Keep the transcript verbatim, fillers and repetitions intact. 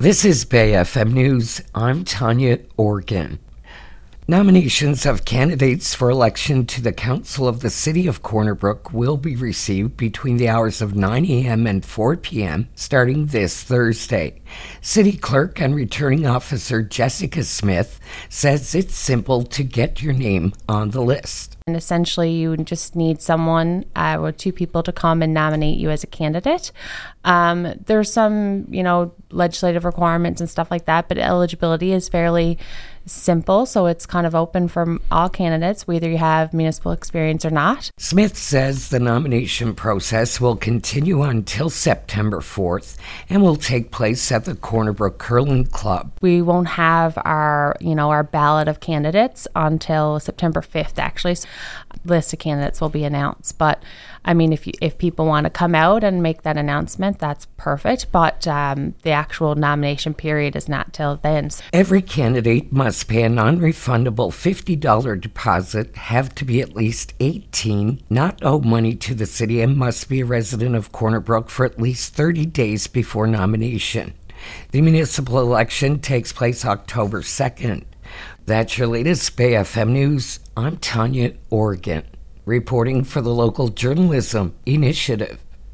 This is Bay F M News. I'm Tanya Organ. Nominations of candidates for election to the Council of the City of Corner Brook will be received between the hours of nine a.m. and four p.m. starting this Thursday. City Clerk and Returning Officer Jessica Smith says it's simple to get your name on the list. And essentially, you just need someone uh, or two people to come and nominate you as a candidate. Um, there's some, you know, legislative requirements and stuff like that, but eligibility is fairly simple, so it's kind of open for all candidates, whether you have municipal experience or not. Smith says the nomination process will continue until September fourth and will take place at the Corner Brook Curling Club. We won't have our, you know, our ballot of candidates until September fifth, actually. So list of candidates will be announced, but I mean, if you, if people want to come out and make that announcement, that's perfect, but um, the actual nomination period is not till then. Every candidate must pay a non-refundable fifty dollars deposit, have to be at least eighteen, not owe money to the city, and must be a resident of Corner Brook for at least thirty days before nomination. The municipal election takes place October second. That's your latest Bay F M News. I'm Tanya Organ, reporting for the Local Journalism Initiative.